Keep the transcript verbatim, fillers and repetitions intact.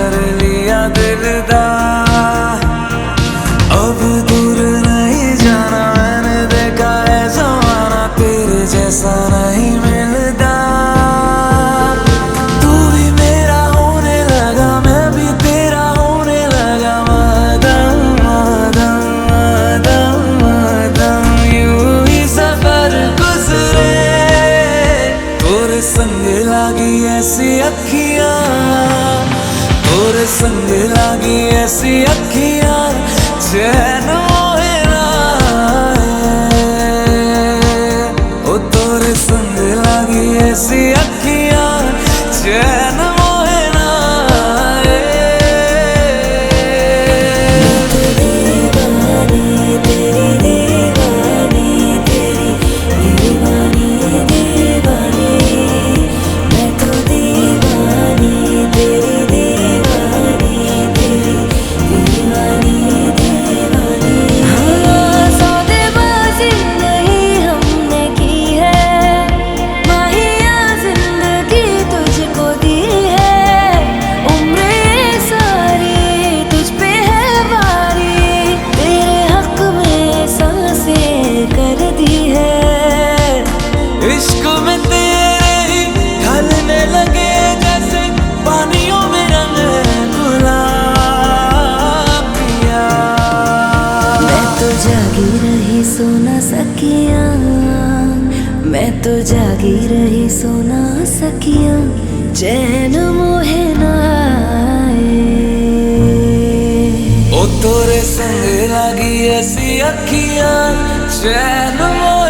कर लिया दिलदार। अब दूर नहीं जाना, मैंने देखा है जमाना, तेरे जैसा नहीं मिलता। तू भी मेरा होने लगा, मैं भी तेरा होने लगा, मदम मदम मदम मदम यूं ही सफर गुजरे। तोरे संग लागी ऐसी अखियां, तोरे संग लागी ऐसी अखियां, चैन मोहे ना आए। ओ तोरे संग लागी ऐसी अखियां, चैन मोहे ना आए। मैं तो दीवानी तेरी, दीवानी तेरी, दीवानी दीवानी। मैं तो दीवानी तेरी, दीवानी तेरी, दीवानी दीवानी। हाँ, सौदेबाजी नहीं हमने की है, माहिया जिंदगी तुझको दी है। उम्र ये सारी तुझ पे है वारी, तेरे हक में सांसें कर दी है। इश्क में तेरे ही ढलने लगे जैसे पानियों में रंग गुलाब पिया। मैं तो जागी रही सो न सकिया, मैं तो जागी रही सो न सकिया, चैन मोहे ना आए। ओ तोरे संग लागी ऐसी अखियां, चैन मोहे